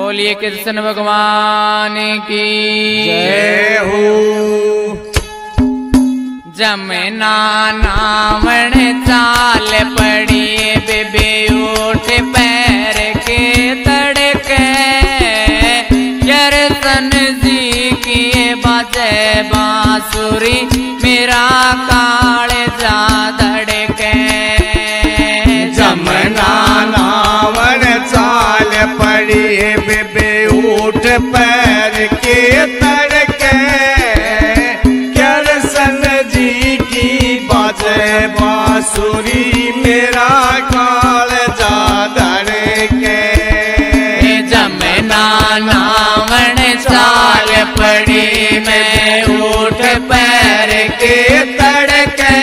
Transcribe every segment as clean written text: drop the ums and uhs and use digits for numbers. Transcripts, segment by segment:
बोलिए कृष्ण भगवान की जय हो। जमुना नावण चाल पड़ी बेबे उठ पैर के तड़के कृष्ण जी की बाजे बांसुरी मेरा कालजा धड़के। जमुना नावण चाल पड़ी बेबे उठ पैर के तड़के कृष्ण जी की बाजे बांसुरी मेरा कालजा धड़के। जमुना नावण चाल पड़ी मैं उठ पैर के तड़के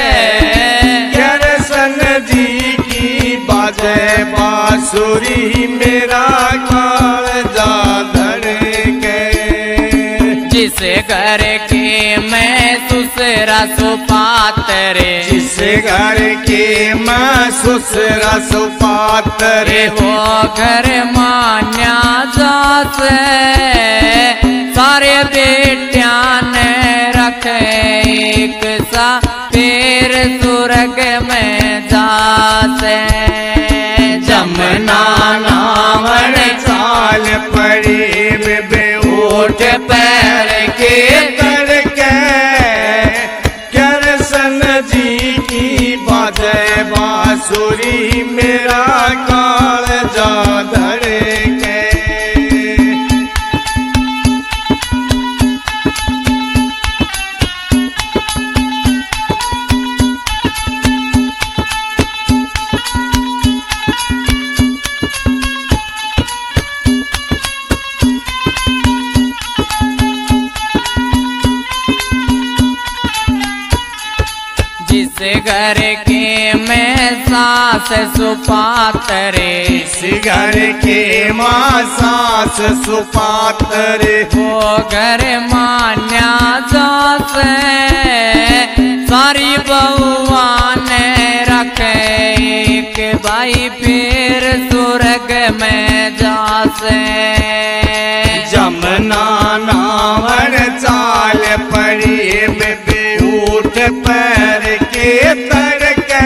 कृष्ण जी की बाजे बांसुरी मेरा कालजा धड़के। जिस घर के मैं ससुरा सुपात्रे जिस घर के मैं ससुरा सुपात्रे वो घर मान्या जासे सारे बेटिया ने रखे एक सा फिर स्वर्ग में जासे। जमुना नावण चाल पड़ी बेबे उठ पैर के तड़के कृष्ण जी की बाजे बांसुरी मेरा कालजा धड़के। जिस घर के मैं सास सुपात्रे इस घर के माँ सास सुपात्रे वो घर मान्या जासे सारी बहुआ ने रखे एक भाई फिर स्वर्ग में जासे। जमुना नावण चाल पड़ी बेबे उठ पैर के तड़के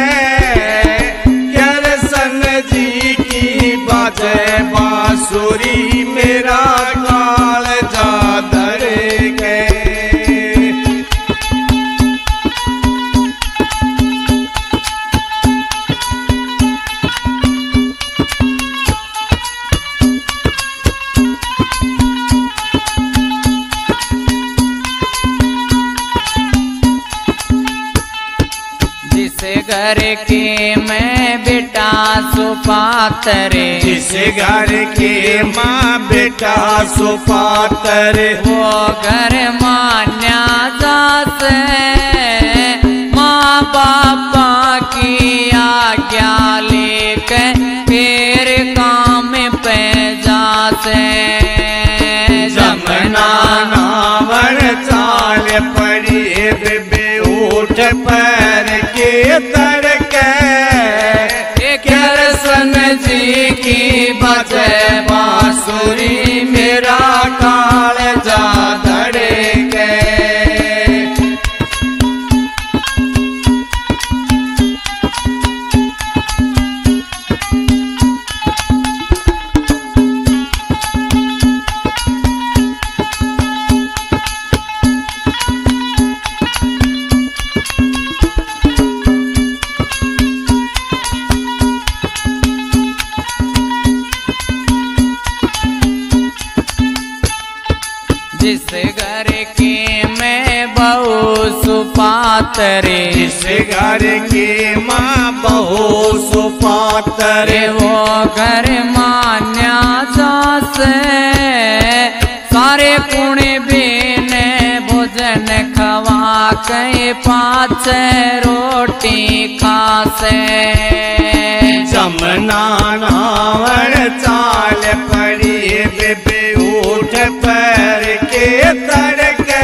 कृष्ण जी की बाजे बांसुरी मेरा कालजा धड़के। जिस घर के मैं बेटा सुपात्रे जिस घर के माँ बेटा सुपात्रे वो घर मान्या जासे माँ बापा की आज्ञा लेकर फिर काम पे जासे। जमुना नावण चाल पड़ी बेबे उठ पैर के तड़के कृष्ण जी की बाजे बांसुरी मेरा कालजा धड़के। जिस घर के मैं बहू सुपात्रे जिस घर के माँ बहू सुपात्रे वो घर मान्या जासे सारे कुणे बेने भोजन खवा के पाँच रोटी खासे। जमुना नावण चाल पड़ी बेबे उठ पैर के तड़के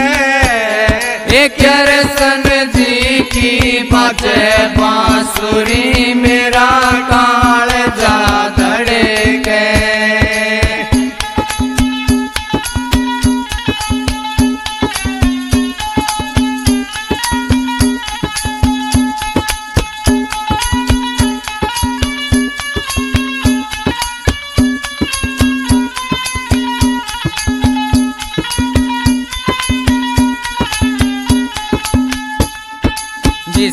कृष्ण जी की बाजे बांसुरी मेरा कालजा धड़के।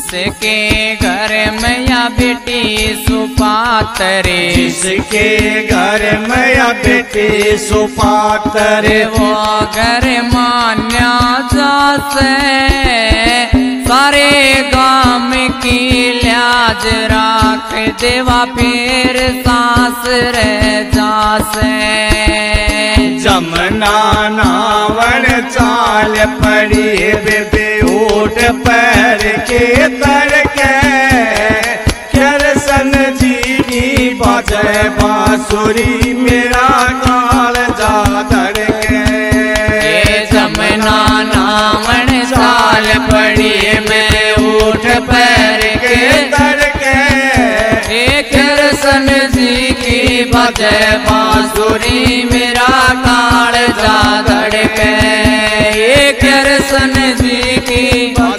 जिसके घर में या बेटी सुपातरे, जिसके घर में या बेटी सुपातरे, वो घर मान्या जासे सारे गाम की लाज राख देवा फिर सांस रह जासे। जमुना नावण चाल पड़ी बेबे ऊट पैर के तड़के, कृष्ण जी की बाजे बांसुरी मेरा काल जा धड़के। जमुना नावण चाल पड़ी में ऊट पैर के तड़के, कृष्ण जी की बजे बांसुरी मेरा काल जा धड़के। कृष्ण जी की